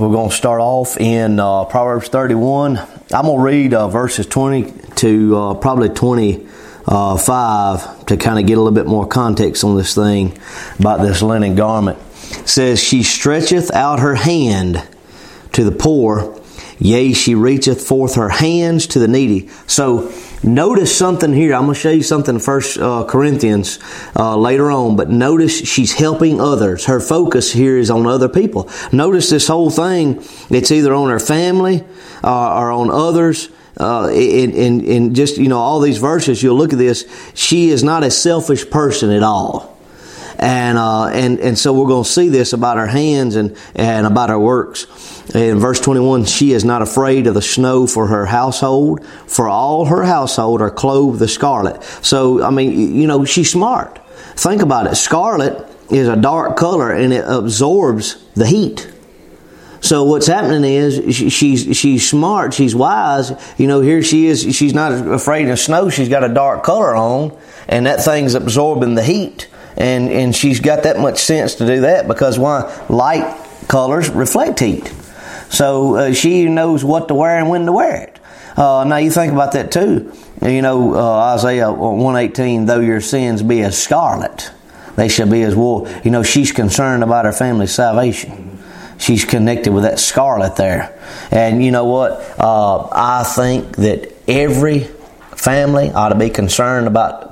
We're going to start off in Proverbs 31. I'm going to read verses 20 to probably 25 to kind of get a little bit more context on this thing about this linen garment. It says, she stretcheth out her hand to the poor, yea, she reacheth forth her hands to the needy. So notice something here. I'm going to show you something in 1 Corinthians later on, but notice she's helping others. Her focus here is on other people. Notice this whole thing, it's either on her family or on others. In just, all these verses, you'll look at this, she is not a selfish person at all. And so we're going to see this about her hands and about her works. In verse 21, she is not afraid of the snow for her household, for all her household are clothed with scarlet. So, she's smart. Think about it. Scarlet is a dark color and it absorbs the heat. So what's happening is she's smart, she's wise. Here she is, she's not afraid of snow, she's got a dark color on, and that thing's absorbing the heat. And she's got that much sense to do that because why? Light colors reflect heat. So she knows what to wear and when to wear it. Now you think about that too. Isaiah 1:18, though your sins be as scarlet, they shall be as wool. She's concerned about her family's salvation. She's connected with that scarlet there. And you know what? I think that every family ought to be concerned about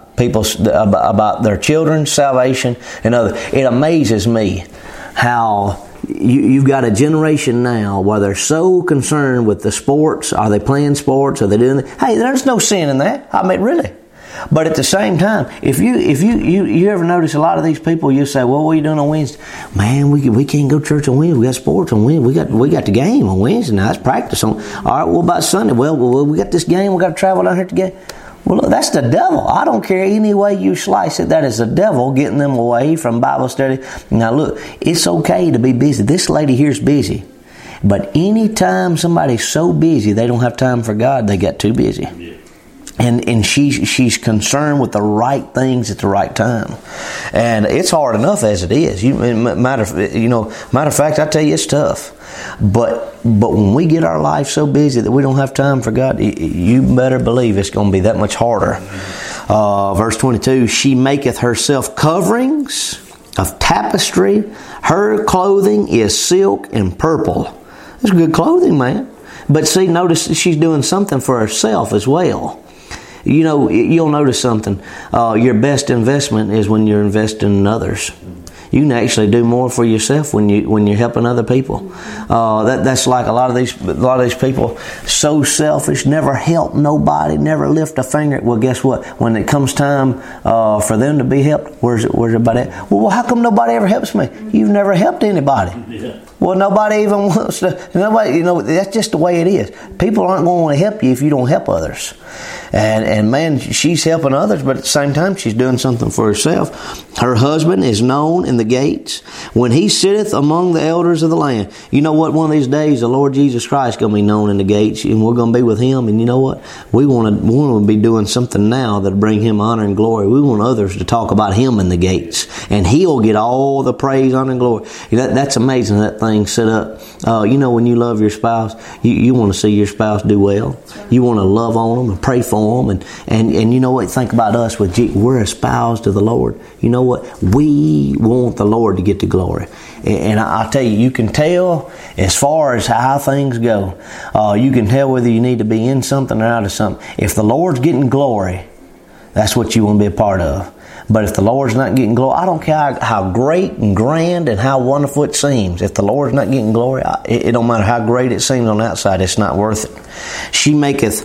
about their children's salvation and other. It amazes me how you've got a generation now where they're so concerned with the sports. Are they playing sports? Are they doing that? Hey, there's no sin in that. Really. But at the same time, if you ever notice a lot of these people, you say, well, what are you doing on Wednesday? Man, we can't go to church on Wednesday. We got sports on Wednesday. We got the game on Wednesday. Now that's practice on. All right, what about Sunday? Well, we got this game. We got to travel down here to get. Well, look, that's the devil. I don't care any way you slice it. That is the devil getting them away from Bible study. Now look, it's okay to be busy. This lady here's busy. But anytime somebody's so busy they don't have time for God, they get too busy. And she's concerned with the right things at the right time. And it's hard enough as it is. Matter of fact, I tell you, it's tough. But when we get our life so busy that we don't have time for God, you better believe it's going to be that much harder. Verse 22, she maketh herself coverings of tapestry. Her clothing is silk and purple. That's good clothing, man. But see, notice she's doing something for herself as well. You'll notice something. Your best investment is when you're investing in others. You can actually do more for yourself when you're helping other people. That's like a lot of these people, so selfish, never help nobody, never lift a finger. Well, guess what? When it comes time for them to be helped, where's everybody at? Well, how come nobody ever helps me? You've never helped anybody. Yeah. Well, nobody even wants to. Nobody, that's just the way it is. People aren't going to want to help you if you don't help others. And man, she's helping others, but at the same time, she's doing something for herself. Her husband is known in the gates when he sitteth among the elders of the land. You know what? One of these days, the Lord Jesus Christ is going to be known in the gates, and we're going to be with Him. And you know what? We want to be doing something now that'll bring Him honor and glory. We want others to talk about Him in the gates, and He'll get all the praise, honor, and glory. That's amazing. That thing set up. When you love your spouse, you want to see your spouse do well. You want to love on them and pray for them, and you know what? Think about us with we're espoused to the Lord. You know what? We want the Lord to get the glory. And I tell you, you can tell as far as how things go. You can tell whether you need to be in something or out of something. If the Lord's getting glory, that's what you want to be a part of. But if the Lord's not getting glory, I don't care how great and grand and how wonderful it seems. If the Lord's not getting glory, it don't matter how great it seems on the outside, it's not worth it. She maketh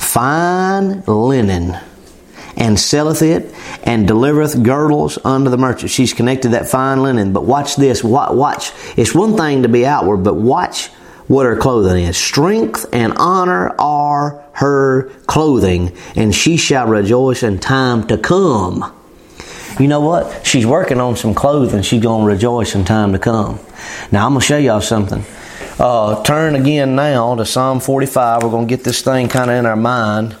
fine linen and selleth it, and delivereth girdles unto the merchant. She's connected that fine linen. But watch this. Watch. It's one thing to be outward, but watch what her clothing is. Strength and honor are her clothing, and she shall rejoice in time to come. You know what? She's working on some clothing. She's going to rejoice in time to come. Now, I'm going to show y'all something. Turn again now to Psalm 45. We're going to get this thing kind of in our mind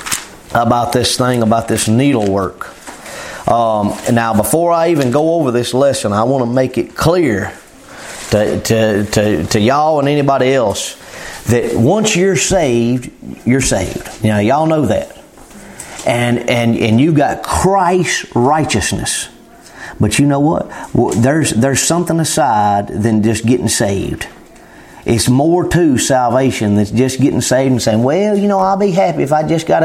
about this needlework. Now, before I even go over this lesson, I want to make it clear to y'all and anybody else that once you're saved, you're saved. You know, y'all know that. And you got Christ's righteousness. But you know what? There's something aside than just getting saved. It's more to salvation than just getting saved and saying, well, you know, I'll be happy if I just got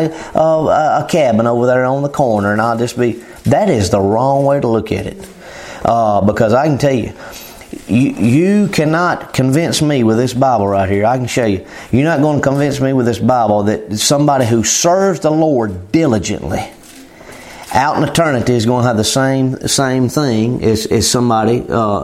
a cabin over there on the corner and I'll just be... That is the wrong way to look at it. Because I can tell you, you cannot convince me with this Bible right here. I can show you. You're not going to convince me with this Bible that somebody who serves the Lord diligently out in eternity is going to have the same thing as somebody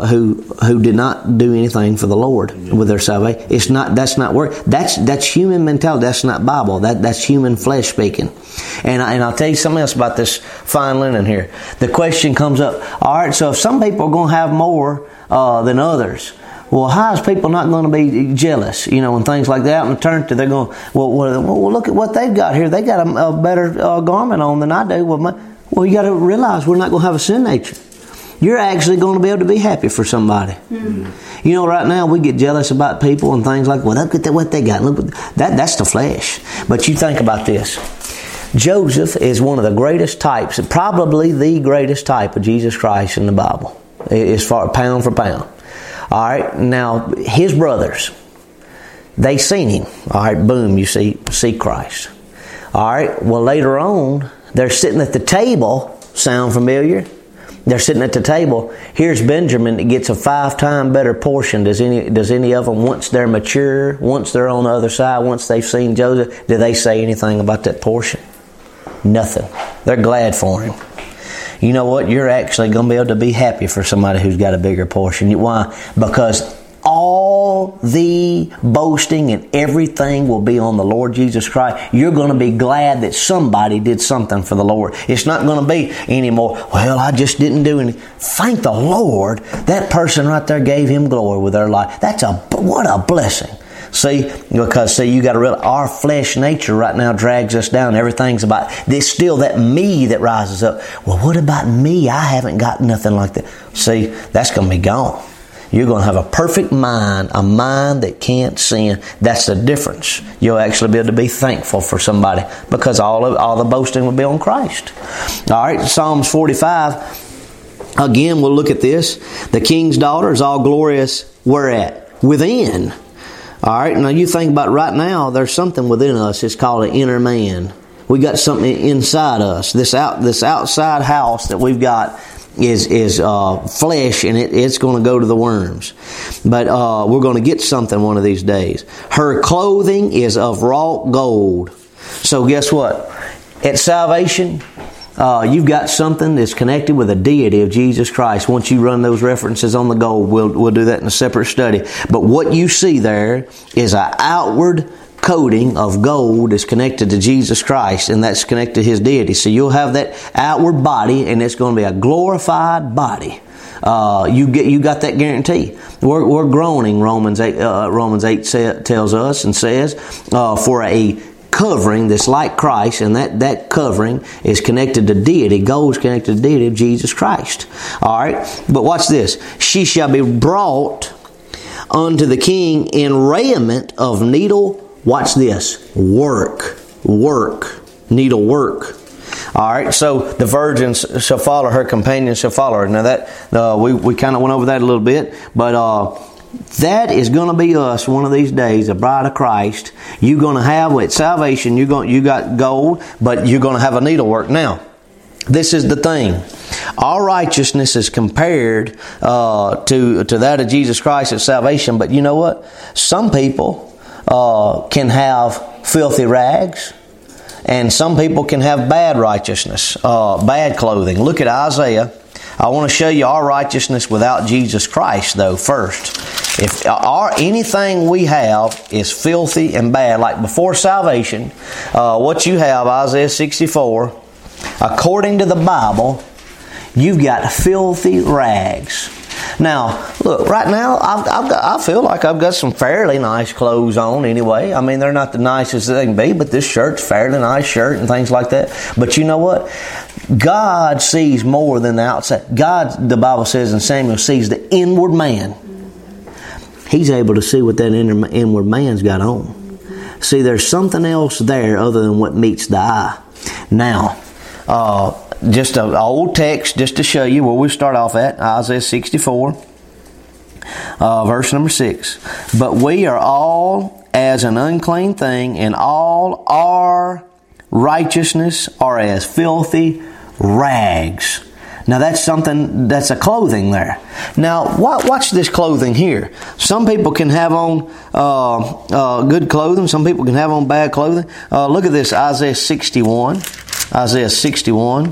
who did not do anything for the Lord with their salvation. That's not work. That's human mentality. That's not Bible. That's human flesh speaking. And I'll tell you something else about this fine linen here. The question comes up. All right, so if some people are going to have more than others, well, how is people not going to be jealous? You know, and things like that. In eternity, they're going, well, look at what they've got here. They got a better garment on than I do. Well, you got to realize we're not going to have a sin nature. You're actually going to be able to be happy for somebody. Mm-hmm. You know, right now we get jealous about people and things like, well, look at what they got. Look, that's the flesh. But you think about this. Joseph is one of the greatest types, probably the greatest type of Jesus Christ in the Bible, as far pound for pound. All right, now his brothers, they seen him. All right, boom, you see Christ. All right, well later on, they're sitting at the table. Sound familiar? They're sitting at the table. Here's Benjamin that gets a 5-time better portion. Does any of them, once they're mature, once they're on the other side, once they've seen Joseph, do they say anything about that portion? Nothing. They're glad for him. You know what? You're actually going to be able to be happy for somebody who's got a bigger portion. Why? Because all the boasting and everything will be on the Lord Jesus Christ. You're going to be glad that somebody did something for the Lord. It's not going to be anymore, well, I just didn't do anything. Thank the Lord, that person right there gave him glory with their life. What a blessing. See, because you got to realize our flesh nature right now drags us down. Everything's about, there's still that me that rises up. Well, what about me? I haven't got nothing like that. See, that's going to be gone. You're going to have a perfect mind, a mind that can't sin. That's the difference. You'll actually be able to be thankful for somebody because all the boasting will be on Christ. All right, Psalms 45. Again, we'll look at this. The king's daughter is all glorious. Where at? Within. All right, now you think about right now, there's something within us. It's called an inner man. We got something inside us. This outside house that we've got is flesh, and it's going to go to the worms. But we're going to get something one of these days. Her clothing is of wrought gold. So guess what? At salvation, you've got something that's connected with the deity of Jesus Christ. Once you run those references on the gold, we'll do that in a separate study. But what you see there is an outward coating of gold is connected to Jesus Christ, and that's connected to His deity. So you'll have that outward body, and it's going to be a glorified body. You got that guarantee. We're groaning. Romans 8 tells us and says for a covering that's like Christ, and that covering is connected to deity. Gold is connected to deity of Jesus Christ. All right, but watch this. She shall be brought unto the king in raiment of needle. Watch this. Work. Needle work. All right, so the virgins shall follow her, companions shall follow her. Now that we kind of went over that a little bit, but that is going to be us one of these days, the bride of Christ. You're going to have at salvation. You got gold, but you're going to have a needlework. Now, this is the thing. Our righteousness is compared to that of Jesus Christ at salvation. But you know what? Some people can have filthy rags, and some people can have bad righteousness, bad clothing. Look at Isaiah. I want to show you our righteousness without Jesus Christ, though, first. If anything we have is filthy and bad, like before salvation, what you have, Isaiah 64, according to the Bible, you've got filthy rags. Now, look, right now, I feel like I've got some fairly nice clothes on anyway. I mean, they're not the nicest they can be, but this shirt's fairly nice shirt and things like that. But you know what? God sees more than the outside. God, the Bible says in Samuel, sees the inward man. He's able to see what that inward man's got on. See, there's something else there other than what meets the eye. Now, just an old text just to show you where we start off at, Isaiah 64, verse number 6. But we are all as an unclean thing, and all our righteousness are as filthy rags. Now that's something, that's a clothing there. Now watch this clothing here. Some people can have on good clothing. Some people can have on bad clothing. Look at this, Isaiah 61. Isaiah 61.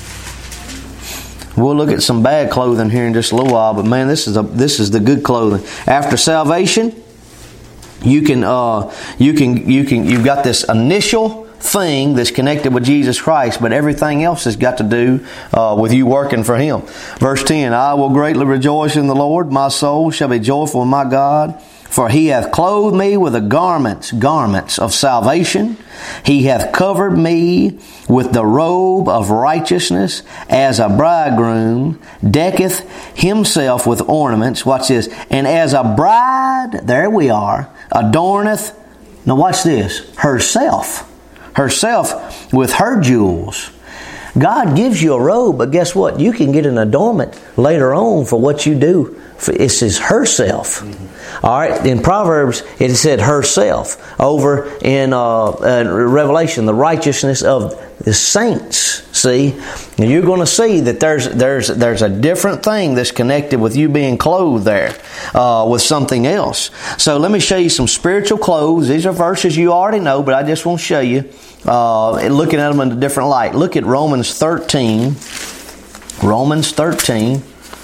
We'll look at some bad clothing here in just a little while, but man, this is the good clothing. After salvation, you've got this initial thing that's connected with Jesus Christ, but everything else has got to do with you working for Him. Verse 10, I will greatly rejoice in the Lord. My soul shall be joyful in my God. For He hath clothed me with the garments of salvation. He hath covered me with the robe of righteousness, as a bridegroom decketh himself with ornaments. Watch this. And as a bride, there we are, adorneth, now watch this, herself with her jewels. God gives you a robe, but guess what? You can get an adornment later on for what you do. It says herself. All right. In Proverbs, it said herself. Over in Revelation, the righteousness of the saints. See, and you're going to see that there's a different thing that's connected with you being clothed there with something else. So let me show you some spiritual clothes. These are verses you already know, but I just want to show you, looking at them in a different light. Look at Romans 13. Romans 13.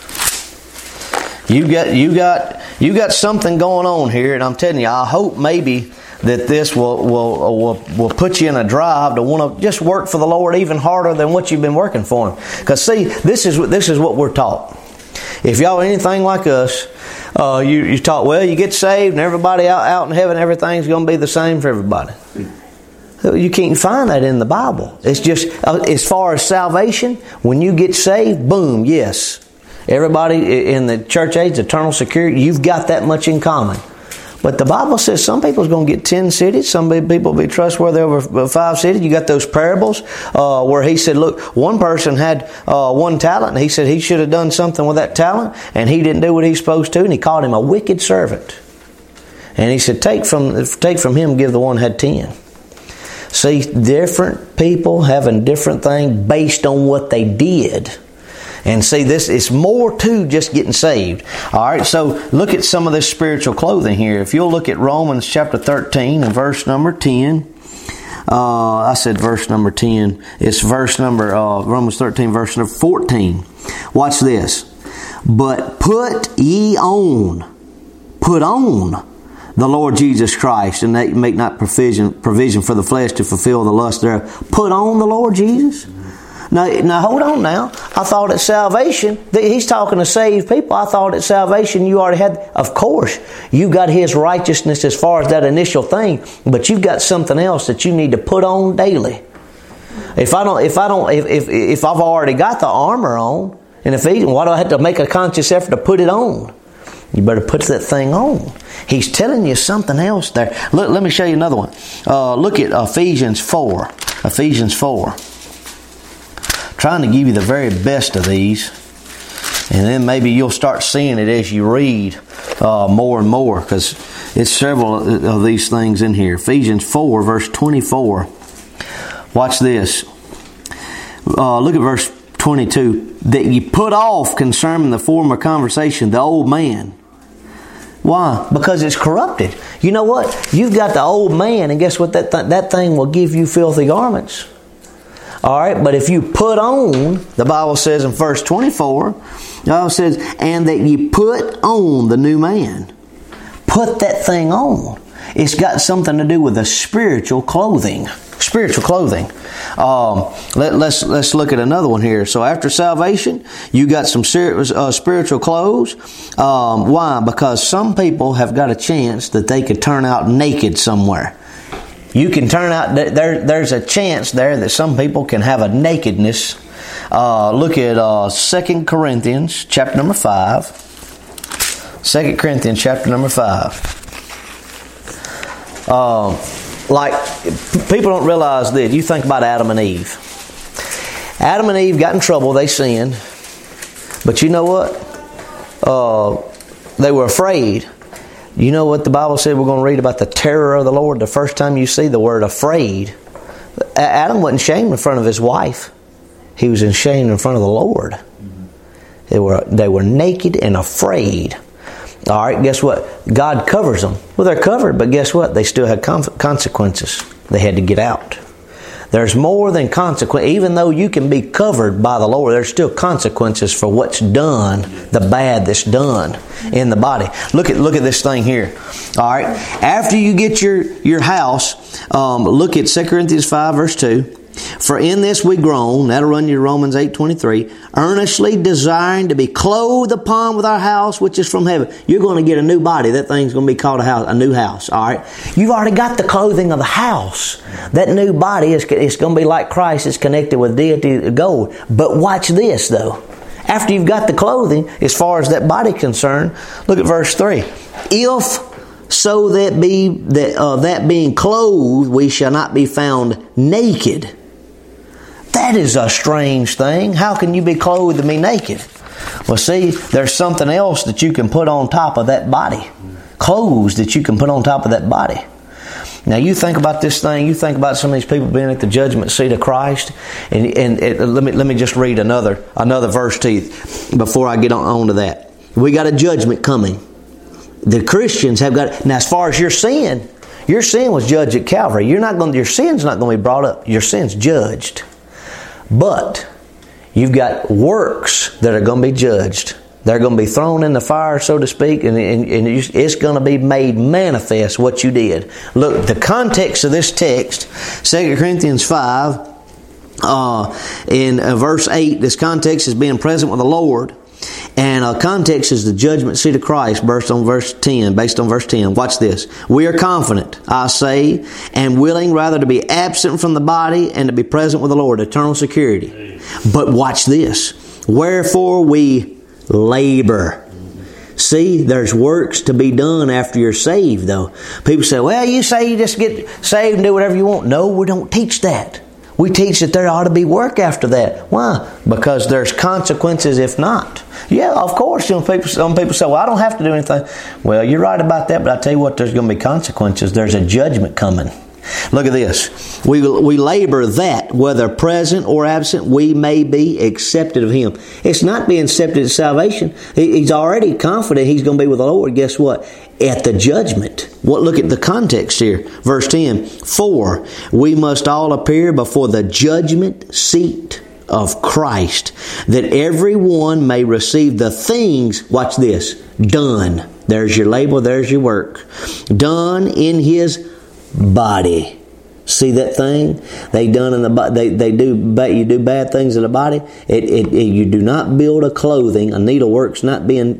You got something going on here, and I'm telling you, I hope maybe that this will put you in a drive to want to just work for the Lord even harder than what you've been working for Him. Because see, this is what we're taught. If y'all are anything like us, you taught, well, you get saved and everybody out in heaven, everything's going to be the same for everybody. You can't find that in the Bible. It's just as far as salvation, when you get saved, boom, yes. Everybody in the church age, eternal security, you've got that much in common. But the Bible says some people's going to get 10 cities. Some people will be trustworthy over 5 cities. You got those parables where he said, look, one person had 1 talent. And he said he should have done something with that talent. And he didn't do what he's supposed to. And he called him a wicked servant. And he said, take from him, give the one who had 10. See, different people having different things based on what they did. And see, this is more to just getting saved. All right, so look at some of this spiritual clothing here. If you'll look at Romans chapter 13 and verse number 10. I said verse number 10. It's verse number, Romans 13, verse number 14. Watch this. But put on the Lord Jesus Christ, and they make not provision for the flesh to fulfill the lust thereof. Put on the Lord Jesus. Now hold on now. I thought at salvation, he's talking to saved people. I thought at salvation you already had, of course, you've got His righteousness as far as that initial thing, but you've got something else that you need to put on daily. If I've already got the armor on, and why do I have to make a conscious effort to put it on? You better put that thing on. He's telling you something else there. Look, let me show you another one. Look at Ephesians 4. Ephesians 4. Trying to give you the very best of these, and then maybe you'll start seeing it as you read more and more, because it's several of these things in here. Ephesians 4 verse 24. Watch this. Look at verse 22. That ye put off concerning the former conversation the old man. Why? Because it's corrupted. You know what? You've got the old man, and guess what? That thing will give you filthy garments. All right, but if you put on, the Bible says in verse 24, the Bible says, and that you put on the new man. Put that thing on. It's got something to do with the spiritual clothing. Spiritual clothing. Let's look at another one here. So after salvation, you got some spiritual clothes. Why? Because some people have got a chance that they could turn out naked somewhere. You can turn out, there's a chance there that some people can have a nakedness. Look at 2 Corinthians chapter number 5. 2 Corinthians chapter number 5. People don't realize this. You think about Adam and Eve. Adam and Eve got in trouble. They sinned. But you know what? They were afraid. You know what the Bible said? We're going to read about the terror of the Lord. The first time you see the word afraid, Adam wasn't ashamed in front of his wife. He was ashamed in front of the Lord. They were naked and afraid. All right, guess what? God covers them. Well, they're covered, but guess what? They still had consequences. They had to get out. There's more than consequence. Even though you can be covered by the Lord, there's still consequences for what's done, the bad that's done in the body. Look at this thing here. All right. After you get your house, look at 2 Corinthians 5 verse 2. For in this we groan, that'll run you to Romans 8:23, earnestly desiring to be clothed upon with our house which is from heaven. You're going to get a new body. That thing's going to be called a new house. All right. You've already got the clothing of the house. That new body is going to be like Christ. It's connected with deity gold. But watch this though. After you've got the clothing, as far as that body concerned, look at verse 3. If so that being clothed, we shall not be found naked. That is a strange thing. How can you be clothed and be naked? Well, see, there's something else that you can put on top of that body. Clothes that you can put on top of that body. Now, you think about this thing. You think about some of these people being at the judgment seat of Christ. And let me just read another verse to you before I get on to that. We got a judgment coming. The Christians have got. Now, as far as your sin was judged at Calvary. Your sin's not going to be brought up. Your sin's judged. But you've got works that are going to be judged. They're going to be thrown in the fire, so to speak, and it's going to be made manifest what you did. Look, the context of this text, 2 Corinthians 5, in verse 8, this context is being present with the Lord. And context is the judgment seat of Christ based on verse 10. Watch this. We are confident, I say, and willing rather to be absent from the body and to be present with the Lord. Eternal security. But watch this. Wherefore we labor. See, there's works to be done after you're saved, though. People say, well, you say you just get saved and do whatever you want. No, we don't teach that. We teach that there ought to be work after that. Why? Because there's consequences if not. Yeah, of course. Some people say, well, I don't have to do anything. Well, you're right about that, but I tell you what, there's going to be consequences. There's a judgment coming. Look at this. We labor that, whether present or absent, we may be accepted of Him. It's not being accepted as salvation. He's already confident He's going to be with the Lord. Guess what? At the judgment. Look at the context here. Verse 10. For we must all appear before the judgment seat of Christ, that everyone may receive the things, watch this, done. There's your label, there's your work. Done in His body. See that thing they done in the body? You do bad things in the body. You do not build a clothing. A needlework's not being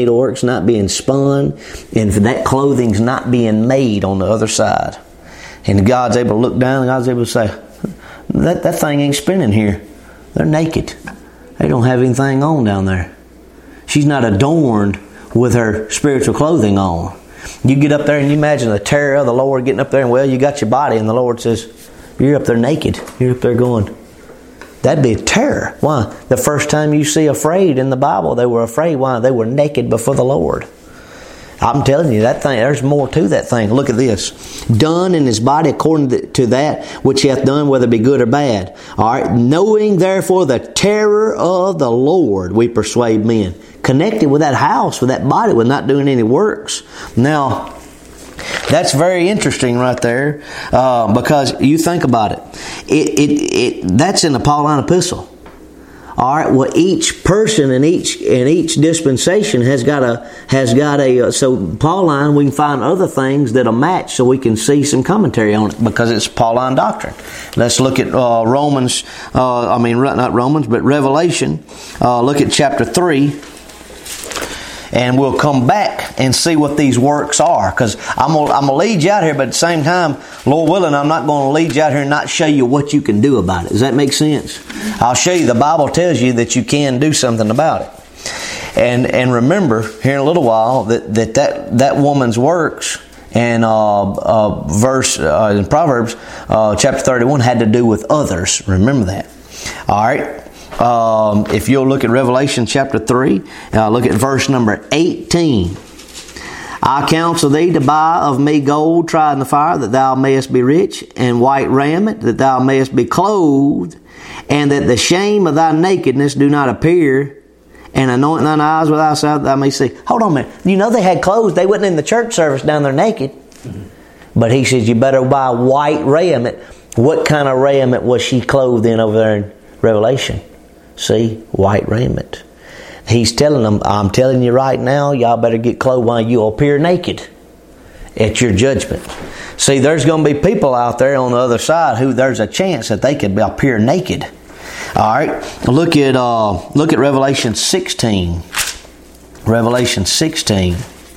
spun, and that clothing's not being made on the other side. And God's able to look down, and God's able to say, that thing ain't spinning here. They're naked. They don't have anything on down there. She's not adorned with her spiritual clothing on. You get up there and you imagine the terror of the Lord getting up there and, well, you got your body and the Lord says, you're up there naked. You're up there going. That'd be a terror. Why? The first time you see afraid in the Bible, they were afraid. Why? They were naked before the Lord. I'm telling you, that thing, there's more to that thing. Look at this. Done in His body according to that which He hath done, whether it be good or bad. All right. Knowing therefore the terror of the Lord, we persuade men. Connected with that house, with that body, with not doing any works. Now, that's very interesting right there, because you think about it. That's in the Pauline epistle. All right. Well, each person in each dispensation has got a. So Pauline, we can find other things that'll match, so we can see some commentary on it because it's Pauline doctrine. Let's look at Romans. Not Romans, but Revelation. Look at chapter 3. And we'll come back and see what these works are. Because I'm going to lead you out here, but at the same time, Lord willing, I'm not going to lead you out here and not show you what you can do about it. Does that make sense? I'll show you. The Bible tells you that you can do something about it. And remember, here in a little while, that woman's works and verse in Proverbs chapter 31 had to do with others. Remember that. All right. If you'll look at Revelation chapter 3, look at verse number 18. I counsel thee to buy of me gold tried in the fire, that thou mayest be rich, and white raiment, that thou mayest be clothed, and that the shame of thy nakedness do not appear, and anoint thine eyes with thy salve, that thou mayest see. Hold on a minute. You know they had clothes. They wasn't in the church service down there naked. But he says you better buy white raiment. What kind of raiment was she clothed in over there in Revelation? See, white raiment. He's telling them, I'm telling you right now, y'all better get clothed while you appear naked at your judgment. See, there's going to be people out there on the other side who there's a chance that they could appear naked. All right, look at Revelation 16. Revelation 16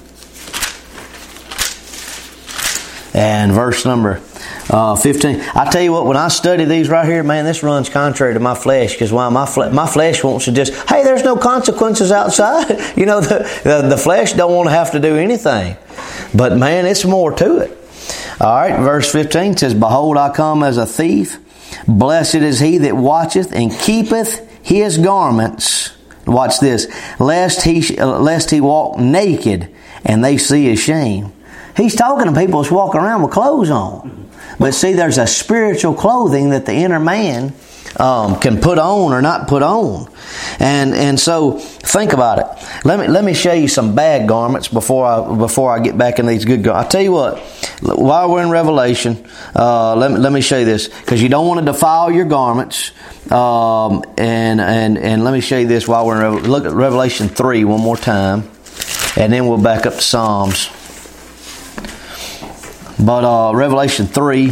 and verse number 15. I tell you what, when I study these right here, man, this runs contrary to my flesh, because why my flesh wants to just, hey, there's no consequences outside. You know, the flesh don't want to have to do anything. But man, it's more to it. All right, verse 15 says, Behold, I come as a thief. Blessed is he that watcheth and keepeth his garments. Watch this. Lest he walk naked and they see his shame. He's talking to people that's walking around with clothes on. But see, there's a spiritual clothing that the inner man can put on or not put on. And so think about it. Let me show you some bad garments before I get back in these good garments. I tell you what, while we're in Revelation, let me show you this, because you don't want to defile your garments. And let me show you this while we're in look at Revelation 3 one more time, and then we'll back up to Psalms. But Revelation 3,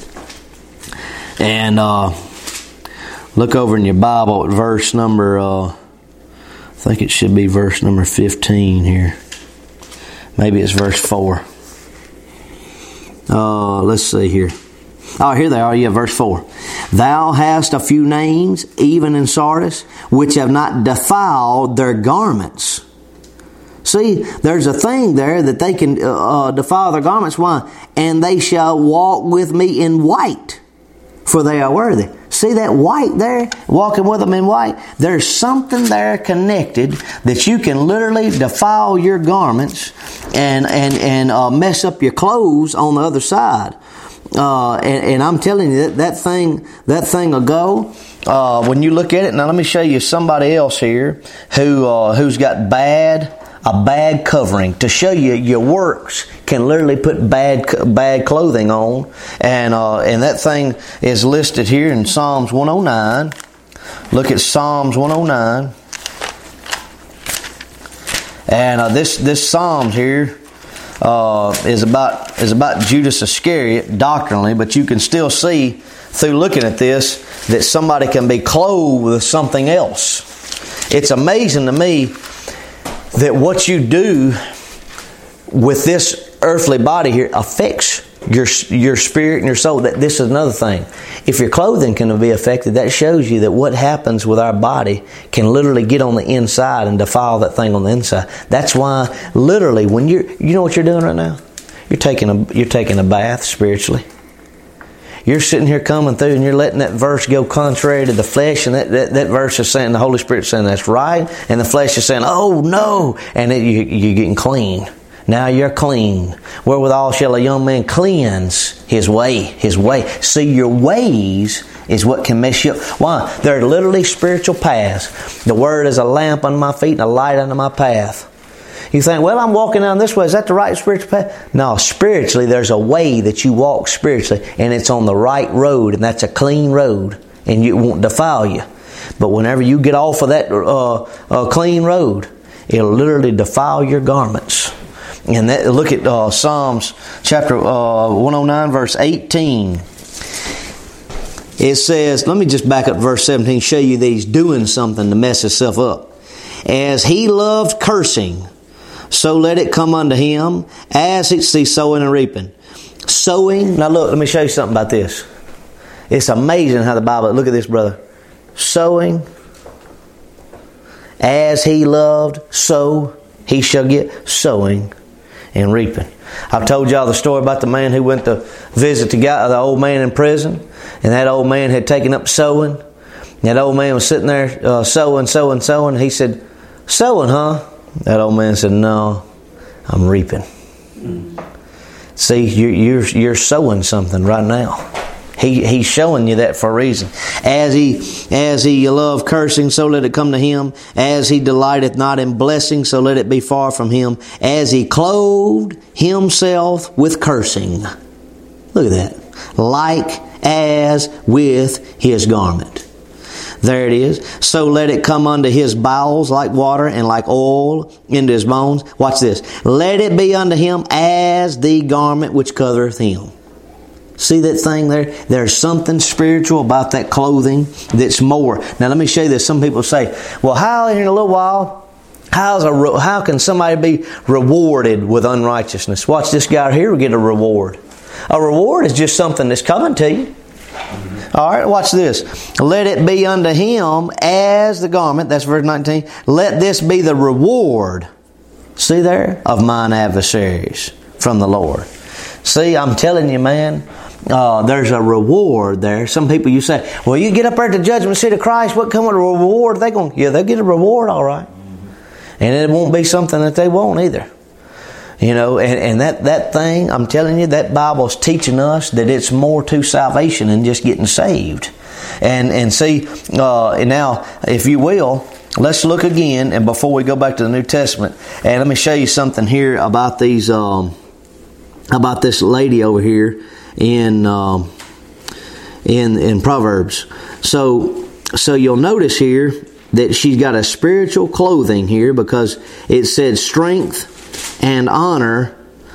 and look over in your Bible at verse number, I think it should be verse number 15 here. Maybe it's verse 4. Let's see here. Oh, here they are. Yeah, verse 4. Thou hast a few names, even in Sardis, which have not defiled their garments. See, there's a thing there that they can defile their garments. Why? And they shall walk with me in white, for they are worthy. See that white there? Walking with them in white? There's something there connected that you can literally defile your garments and mess up your clothes on the other side. And I'm telling you, that thing will go. When you look at it, now let me show you somebody else here who's got a bad covering, to show you your works can literally put bad clothing on, and that thing is listed here in Psalms 109. Look at Psalms 109, and this Psalms here is about Judas Iscariot doctrinally, but you can still see through looking at this that somebody can be clothed with something else. It's amazing to me that what you do with this earthly body here affects your spirit and your soul. That this is another thing. If your clothing can be affected, that shows you that what happens with our body can literally get on the inside and defile that thing on the inside. That's why literally when you know what you're doing right now? You're taking a bath spiritually. You're sitting here coming through and you're letting that verse go contrary to the flesh, and that verse is saying, the Holy Spirit is saying that's right, and the flesh is saying, oh no, and you're getting clean. Now you're clean. Wherewithal shall a young man cleanse his way. See, your ways is what can mess you up. Why? They're literally spiritual paths. The Word is a lamp unto my feet and a light unto my path. You think, well, I'm walking down this way. Is that the right spiritual path? No, spiritually, there's a way that you walk spiritually, and it's on the right road, and that's a clean road, and it won't defile you. But whenever you get off of that clean road, it'll literally defile your garments. And look at Psalms chapter 109, verse 18. It says, let me just back up to verse 17, show you that he's doing something to mess himself up. As he loved cursing, so let it come unto him, as it sees sowing and reaping. Sowing, now look, let me show you something about this. It's amazing how the Bible, look at this, brother. Sowing As he loved, so he shall get sowing and reaping. I've told y'all the story about the man who went to visit the old man in prison, and that old man had taken up sowing. That old man was sitting there sowing. He said, "Sowing, huh?" That old man said, "No, I'm reaping." See, you're sowing something right now. He's showing you that for a reason. As he loved cursing, so let it come to him. As he delighteth not in blessing, so let it be far from him. As he clothed himself with cursing. Look at that. Like as with his garment. There it is. So let it come unto his bowels like water and like oil into his bones. Watch this. Let it be unto him as the garment which covereth him. See that thing there? There's something spiritual about that clothing that's more. Now let me show you this. Some people say, well, how in a little while, how can somebody be rewarded with unrighteousness? Watch this guy here get a reward. A reward is just something that's coming to you. All right, watch this. Let it be unto him as the garment. That's verse 19. Let this be the reward. See there? Of mine adversaries from the Lord. See, I'm telling you, man, there's a reward there. Some people, you say, well, you get up there at the judgment seat of Christ, what kind of reward? They'll get a reward, all right. And it won't be something that they want either. You know, and that thing, I'm telling you, that Bible's teaching us that it's more to salvation than just getting saved. And see, now, if you will, let's look again, and before we go back to the New Testament, and let me show you something here about these, about this lady over here in Proverbs. So you'll notice here that she's got a spiritual clothing here, because it said strength and honor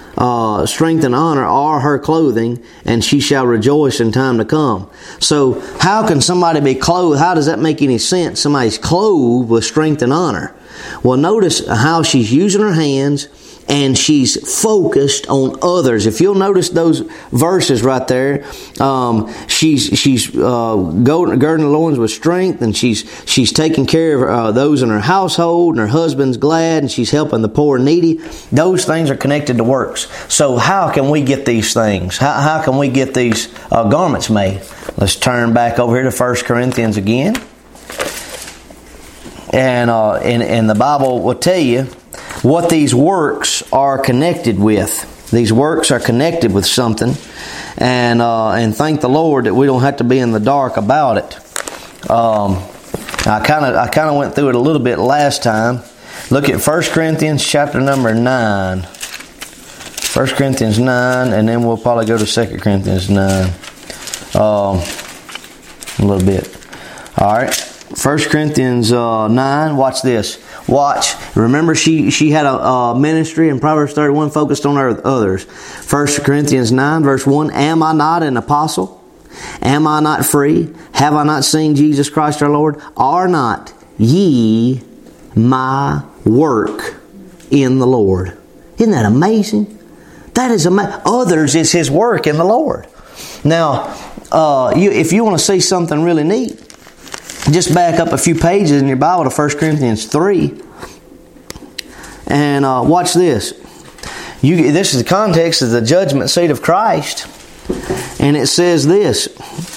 are her clothing, and she shall rejoice in time to come. So how can somebody be clothed? How does that make any sense? Somebody's clothed with strength and honor. Well, notice how she's using her hands, and she's focused on others. If you'll notice those verses right there, she's girding the loins with strength, and she's taking care of those in her household, and her husband's glad, and she's helping the poor and needy. Those things are connected to works. So how can we get these things? How can we get these garments made? Let's turn back over here to 1 Corinthians again. And the Bible will tell you what these works are connected with. These works are connected with something, and thank the Lord that we don't have to be in the dark about it. I kind of went through it a little bit last time. Look at 1 Corinthians chapter number 9. 1 Corinthians 9, and then we'll probably go to 2 Corinthians 9. A little bit. All right. 1 Corinthians 9, watch this. Watch. Remember, she had a ministry in Proverbs 31 focused on others. 1 Corinthians 9, verse 1, Am I not an apostle? Am I not free? Have I not seen Jesus Christ our Lord? Are not ye my work in the Lord? Isn't that amazing? That is amazing. Others is His work in the Lord. Now, if you want to see something really neat, just back up a few pages in your Bible to 1 Corinthians 3. And watch this. This is the context of the judgment seat of Christ. And it says this.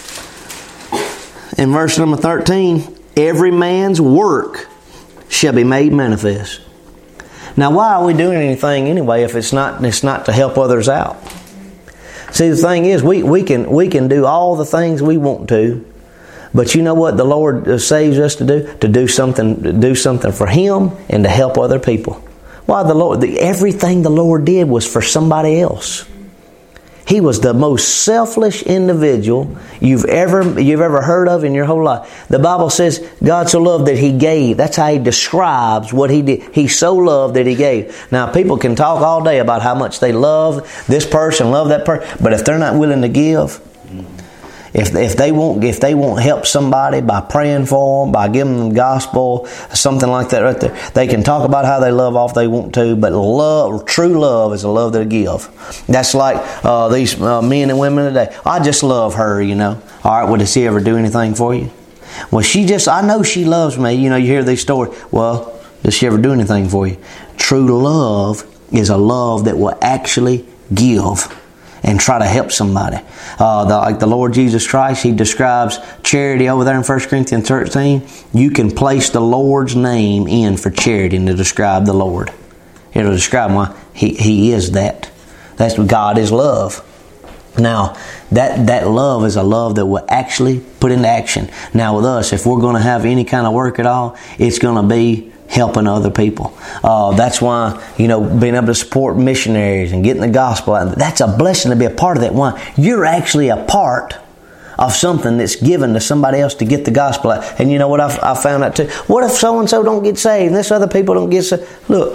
In verse number 13. Every man's work shall be made manifest. Now, why are we doing anything anyway if it's not to help others out? See, the thing is, we can do all the things we want to. But you know what the Lord saves us to do? To do something for Him and to help other people. Why everything the Lord did was for somebody else. He was the most selfish individual you've ever heard of in your whole life. The Bible says God so loved that He gave. That's how He describes what He did. He so loved that He gave. Now, people can talk all day about how much they love this person, love that person, but if they're not willing to give, If they won't help somebody by praying for them, by giving them the gospel, something like that right there, they can talk about how they love all they want to, but true love is a love that give. That's like these men and women today. I just love her, you know. All right, well, does he ever do anything for you? Well, I know she loves me. You hear these stories. Well, does she ever do anything for you? True love is a love that will actually give and try to help somebody. Like the Lord Jesus Christ, He describes charity over there in 1 Corinthians 13. You can place the Lord's name in for charity to describe the Lord. It'll describe why He is that. That's what God is love. Now, that love is a love that will actually put into action. Now with us, if we're going to have any kind of work at all, it's going to be helping other people. That's why, being able to support missionaries and getting the gospel out, that's a blessing to be a part of that. Why? You're actually a part of something that's given to somebody else to get the gospel out. And you know what? I found out too. What if so-and-so don't get saved and this other people don't get saved? Look,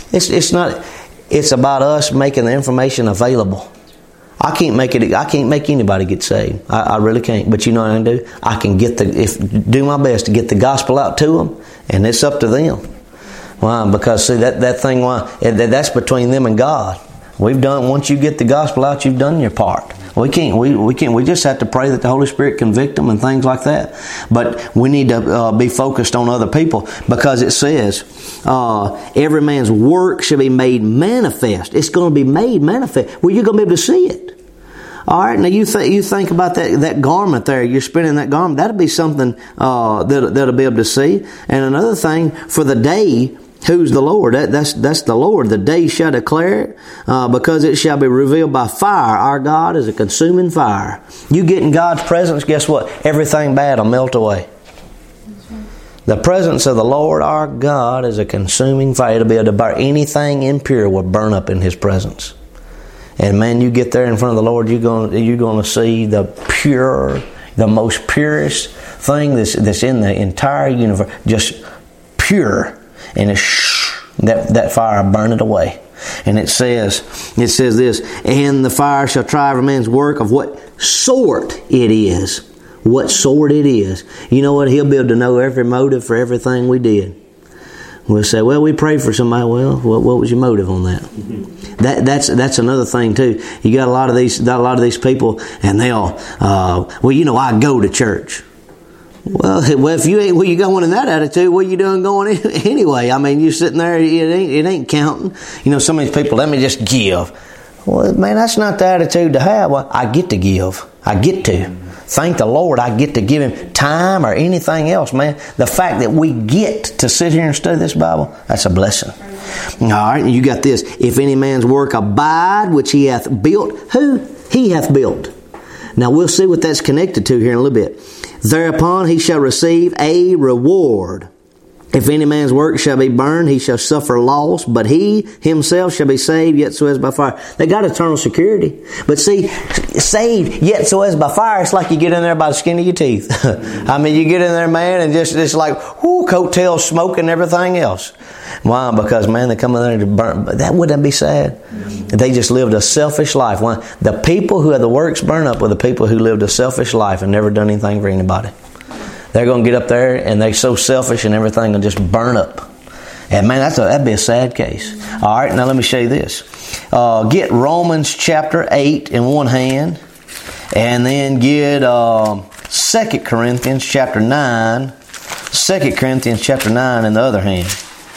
it's about us making the information available. I can't make anybody get saved. I really can't. But you know what I can do? I can do my best to get the gospel out to them, and it's up to them. Why? Because see that thing. Why? That's between them and God. Once you get the gospel out, you've done your part. We can't. We just have to pray that the Holy Spirit convict them and things like that. But we need to be focused on other people, because it says, every man's work shall be made manifest. It's going to be made manifest. Well, you're going to be able to see it. All right. Now you think about that garment there. You're spinning that garment. That'll be something that'll be able to see. And another thing, for the day. Who's the Lord? That's the Lord. The day shall declare it, because it shall be revealed by fire. Our God is a consuming fire. You get in God's presence, guess what? Everything bad will melt away. The presence of the Lord our God is a consuming fire. It'll be able to burn. Anything impure will burn up in His presence. And man, you get there in front of the Lord, you're going to see the most purest thing that's in the entire universe, just pure. And that fire burn it away. And it says this, and the fire shall try every man's work of what sort it is. What sort it is. You know what? He'll be able to know every motive for everything we did. We'll say, well, we prayed for somebody. Well, what was your motive on that? Mm-hmm. That's another thing too. You got a lot of these people, and they'll, I go to church. Well, if you ain't you going in that attitude, what are you doing going anyway? I mean, you sitting there, it ain't counting. Some of these people, let me just give. Well, man, that's not the attitude to have. Well, I get to give. I get to. Thank the Lord, I get to give Him time or anything else, man. The fact that we get to sit here and study this Bible, that's a blessing. All right, you got this. If any man's work abide, which he hath built, who? He hath built. Now, we'll see what that's connected to here in a little bit. Thereupon he shall receive a reward. If any man's work shall be burned, he shall suffer loss, but he himself shall be saved, yet so as by fire. They got eternal security. But see, saved, yet so as by fire, it's like you get in there by the skin of your teeth. I mean, you get in there, man, and just like, coattails, smoke, and everything else. Why? Because, man, they come in there to burn. That wouldn't be sad. They just lived a selfish life. Why? The people who had the works burned up were the people who lived a selfish life and never done anything for anybody. They're going to get up there and they're so selfish and everything will just burn up. And man, that'd be a sad case. All right, now let me show you this. Get Romans chapter 8 in one hand, and then get 2 Corinthians chapter 9. 2 Corinthians chapter 9 in the other hand.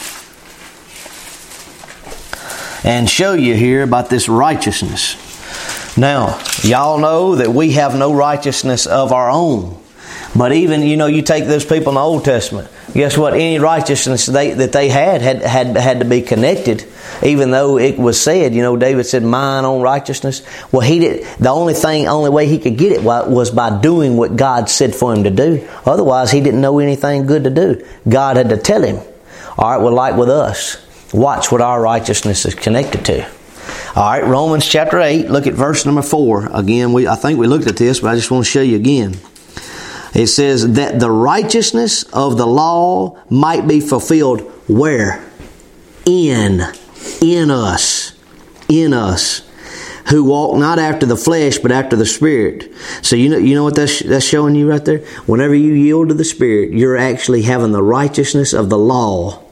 And show you here about this righteousness. Now, y'all know that we have no righteousness of our own. But even, you take those people in the Old Testament. Guess what? Any righteousness that they had to be connected. Even though it was said, David said, mine own righteousness. Well, he did. The only way he could get it was by doing what God said for him to do. Otherwise, he didn't know anything good to do. God had to tell him. All right, well, like with us, watch what our righteousness is connected to. All right, Romans chapter 8, look at verse number 4. Again, I think we looked at this, but I just want to show you again. It says that the righteousness of the law might be fulfilled where? In us, who walk not after the flesh, but after the Spirit. So you know what that's showing you right there? Whenever you yield to the Spirit, you're actually having the righteousness of the law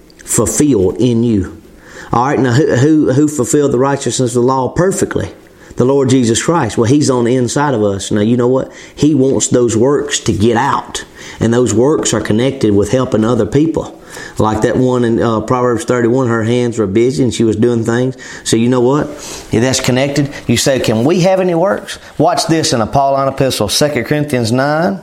fulfilled in you. All right, now who fulfilled the righteousness of the law perfectly? The Lord Jesus Christ. Well, He's on the inside of us. Now, you know what? He wants those works to get out. And those works are connected with helping other people. Like that one in Proverbs 31, her hands were busy and she was doing things. So you know what? If that's connected. You say, can we have any works? Watch this in a Pauline epistle, 2 Corinthians 9.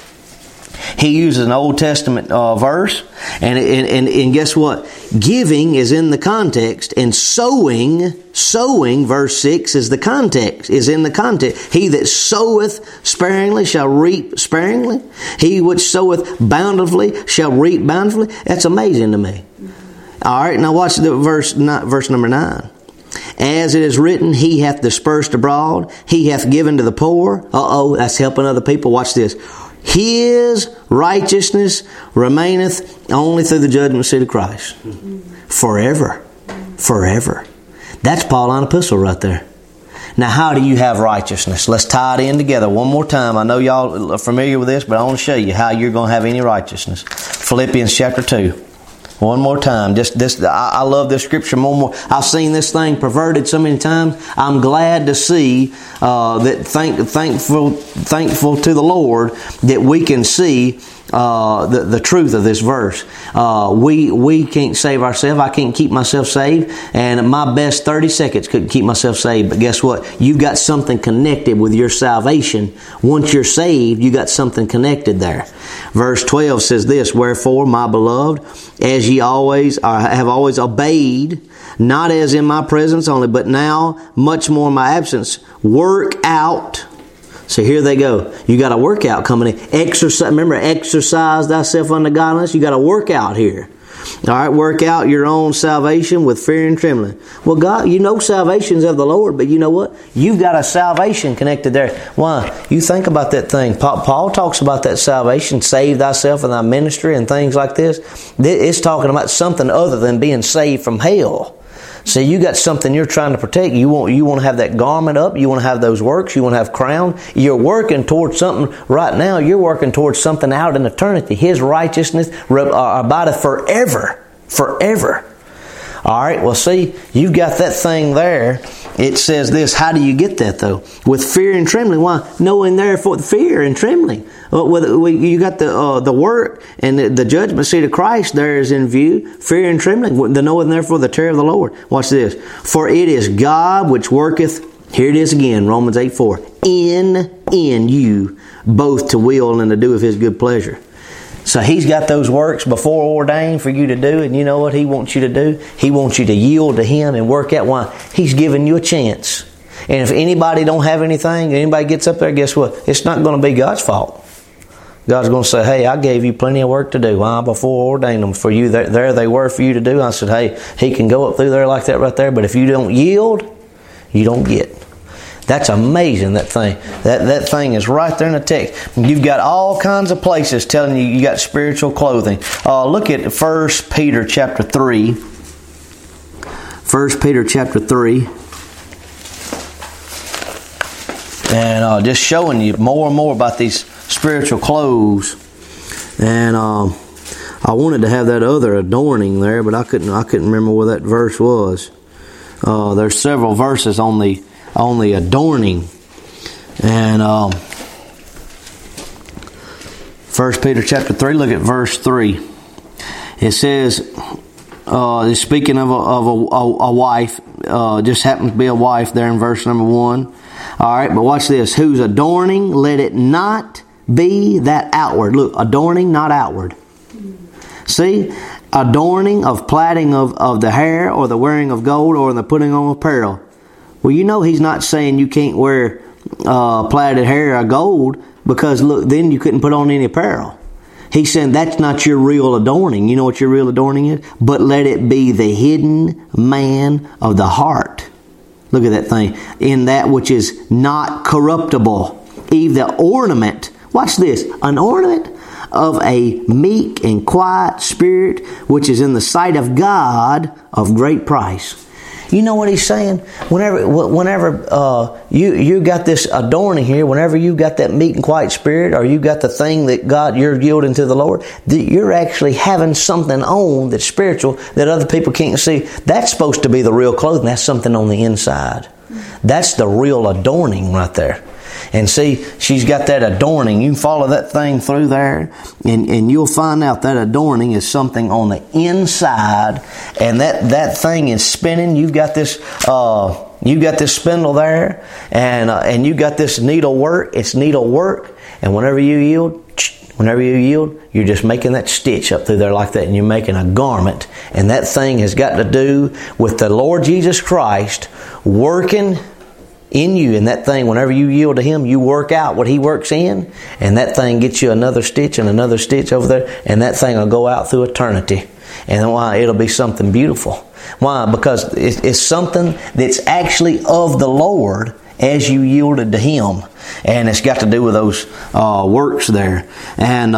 He uses an Old Testament verse, and guess what? Giving is in the context, and sowing, verse 6 is the context, is in the context. He that soweth sparingly shall reap sparingly. He which soweth bountifully shall reap bountifully. That's amazing to me. All right, now watch the verse number 9. As it is written, He hath dispersed abroad, He hath given to the poor. That's helping other people. Watch this. His righteousness remaineth only through the judgment seat of Christ. Forever. Forever. That's Pauline epistle right there. Now, how do you have righteousness? Let's tie it in together one more time. I know y'all are familiar with this, but I want to show you how you're going to have any righteousness. Philippians chapter 2. One more time. I love this scripture more. I've seen this thing perverted so many times. I'm glad to see that. Thankful to the Lord that we can see the truth of this verse. We can't save ourselves. I can't keep myself saved, and my best 30 seconds couldn't keep myself saved. But guess what? You've got something connected with your salvation. Once you're saved, you got something connected there. Verse 12 says this: Wherefore, my beloved, as ye always have always obeyed, not as in my presence only, but now much more in my absence, work out. So here they go. You got a workout coming in. Exercise. Remember, exercise thyself unto godliness. You got a workout here. All right, work out your own salvation with fear and trembling. Well, God, you know salvation's of the Lord, but you know what? You've got a salvation connected there. Why? You think about that thing. Paul talks about that salvation, save thyself in thy ministry and things like this. It's talking about something other than being saved from hell. So you got something you're trying to protect. You want to have that garment up. You want to have those works. You want to have crown. You're working towards something right now. You're working towards something out in eternity. His righteousness abideth forever. Forever. All right. Well, see, you've got that thing there. It says this. How do you get that though? With fear and trembling. Why? Knowing therefore fear and trembling. You got the work and the judgment seat of Christ there is in view. Fear and trembling. The knowing therefore the terror of the Lord. Watch this. For it is God which worketh. Here it is again. Romans 8:4. In you both to will and to do of His good pleasure. So He's got those works before ordained for you to do. And you know what He wants you to do? He wants you to yield to Him and work out. Why? He's giving you a chance. And if anybody don't have anything, anybody gets up there, guess what? It's not going to be God's fault. God's going to say, hey, I gave you plenty of work to do. I before ordained them for you. There they were for you to do. I said, hey, He can go up through there like that right there. But if you don't yield, you don't get. That's amazing, that thing. That thing is right there in the text. You've got all kinds of places telling you got spiritual clothing. Look at 1 Peter chapter 3. 1 Peter chapter 3. And just showing you more and more about these spiritual clothes. And I wanted to have that other adorning there, but I couldn't remember where that verse was. There's several verses on the adorning. And 1 Peter chapter 3, look at verse 3. It says, speaking of a wife, just happens to be a wife there in verse number 1. All right, but watch this. Whose adorning, let it not be that outward. Look, adorning, not outward. See? Adorning of plaiting of the hair or the wearing of gold or the putting on apparel. Well, you know He's not saying you can't wear plaited hair or gold, because look, then you couldn't put on any apparel. He's saying that's not your real adorning. You know what your real adorning is? But let it be the hidden man of the heart. Look at that thing. In that which is not corruptible. Even the ornament. Watch this. An ornament of a meek and quiet spirit, which is in the sight of God of great price. You know what He's saying? Whenever you got this adorning here, whenever you got that meek and quiet spirit, or you got the thing that God, you're yielding to the Lord, you're actually having something on that's spiritual that other people can't see. That's supposed to be the real clothing. That's something on the inside. That's the real adorning right there. And see, she's got that adorning. You can follow that thing through there, and you'll find out that adorning is something on the inside, and that thing is spinning. You've got this spindle there, and you got this needlework. It's needlework, and whenever you yield, you're just making that stitch up through there like that, and you're making a garment. And that thing has got to do with the Lord Jesus Christ working in you. And that thing, whenever you yield to Him, you work out what He works in, and that thing gets you another stitch and another stitch over there, and that thing will go out through eternity. And why? It'll be something beautiful. Why? Because it's something that's actually of the Lord as you yielded to Him. And it's got to do with those works there. And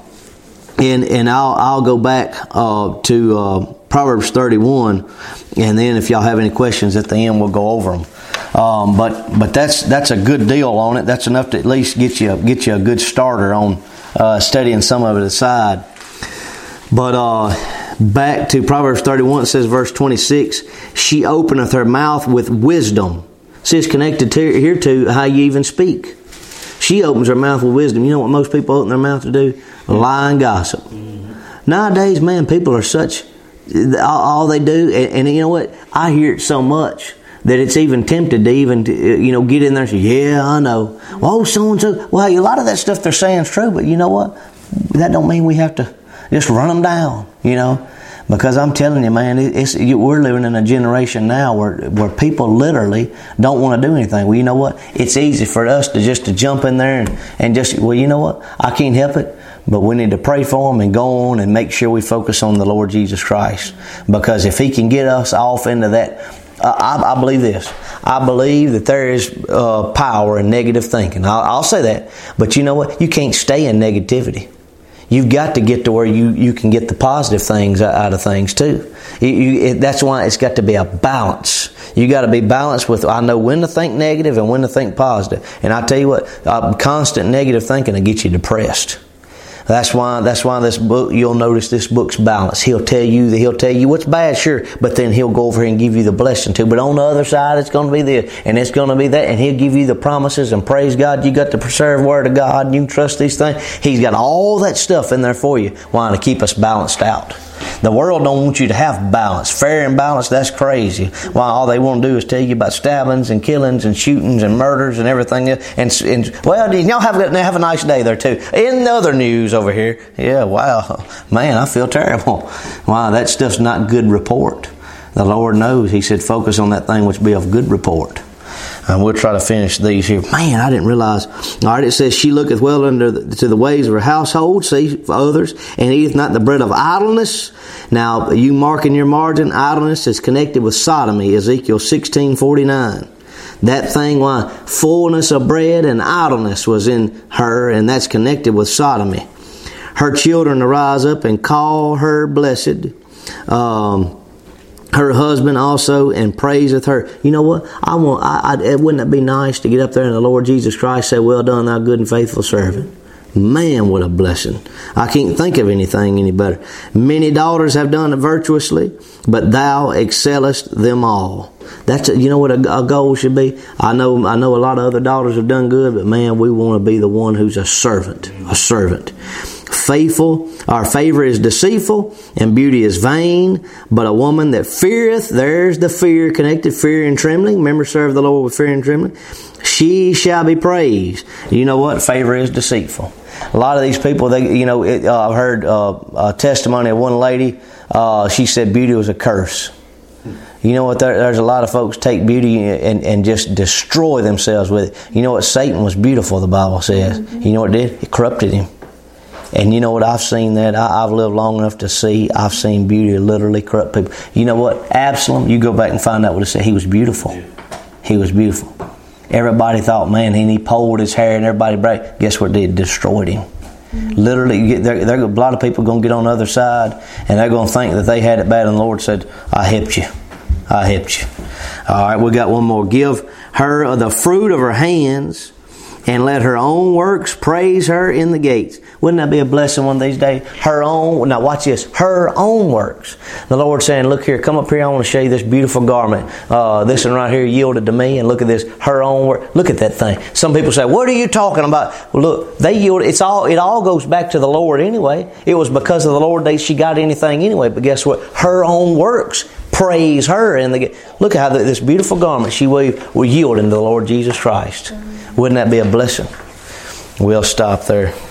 I'll go back to Proverbs 31, and then if y'all have any questions at the end, we'll go over them. But that's a good deal on it. That's enough to at least get you a good starter on studying some of it aside. But back to Proverbs 31, it says, verse 26, she openeth her mouth with wisdom. See, it's connected here to how you even speak. She opens her mouth with wisdom. You know what most people open their mouth to do? Lie and gossip. Nowadays, man, people are such, all they do, and you know what? I hear it so much that it's even tempted to even get in there and say, yeah, I know. Well, so-and-so. Well, a lot of that stuff they're saying is true, but you know what? That don't mean we have to just run them down, Because I'm telling you, man, we're living in a generation now where people literally don't want to do anything. Well, you know what? It's easy for us to jump in there and just, well, you know what? I can't help it, but we need to pray for them and go on and make sure we focus on the Lord Jesus Christ. Because if He can get us off into that, I believe this. I believe that there is power in negative thinking. I'll say that. But you know what? You can't stay in negativity. You've got to get to where you can get the positive things out of things too. That's why it's got to be a balance. You got to be balanced with, I know when to think negative and when to think positive. And I tell you what, constant negative thinking will get you depressed. That's why this book, you'll notice this book's balanced. He'll tell you what's bad, sure, but then He'll go over here and give you the blessing too. But on the other side, it's going to be this, and it's going to be that, and He'll give you the promises, and praise God, you got the preserved Word of God, and you can trust these things. He's got all that stuff in there for you. Why? To keep us balanced out. The world don't want you to have balance. Fair and balanced, that's crazy. Why? All they want to do is tell you about stabbings and killings and shootings and murders and everything else. And well, y'all have a nice day there too. In the other news over here, yeah, wow, man, I feel terrible. Wow, that stuff's not good report. The Lord knows. He said, focus on that thing which be of good report. And we'll try to finish these here. Man, I didn't realize. All right, it says, she looketh well to the ways of her household, see, for others, and eateth not the bread of idleness. Now, you mark in your margin, idleness is connected with sodomy, Ezekiel 16:49. That thing, why? Fullness of bread and idleness was in her, and that's connected with sodomy. Her children arise up and call her blessed. Her husband also, and praiseth her. You know what? Wouldn't it be nice to get up there and the Lord Jesus Christ say, well done, thou good and faithful servant? Man, what a blessing. I can't think of anything any better. Many daughters have done it virtuously, but thou excellest them all. That's what a goal should be. I know a lot of other daughters have done good, but man, we want to be the one who's a servant. A servant. Faithful, our favor is deceitful, and beauty is vain. But a woman that feareth, there's the fear, connected fear and trembling. Remember, serve the Lord with fear and trembling. She shall be praised. You know what? Favor is deceitful. A lot of these people, I heard a testimony of one lady. She said beauty was a curse. You know what? There's a lot of folks take beauty and just destroy themselves with it. You know what? Satan was beautiful, the Bible says. You know what it did? It corrupted him. And you know what? I've seen that. I've lived long enough to see. I've seen beauty literally corrupt people. You know what? Absalom, you go back and find out what it said. He was beautiful. He was beautiful. Everybody thought, man, he pulled his hair and everybody break. Guess what? They destroyed him. Literally, a lot of people going to get on the other side and they're going to think that they had it bad, and the Lord said, I helped you. I helped you. All right, we got one more. Give her the fruit of her hands, and let her own works praise her in the gates. Wouldn't that be a blessing one of these days? Her own, now watch this, her own works. The Lord saying, look here, come up here, I want to show you this beautiful garment. This one right here yielded to me, and look at this, her own work. Look at that thing. Some people say, what are you talking about? Well, look, they yielded, it all goes back to the Lord anyway. It was because of the Lord she got anything anyway, but guess what? Her own works praise her. And look at how this beautiful garment she weaved were yielding to the Lord Jesus Christ. Wouldn't that be a blessing? We'll stop there.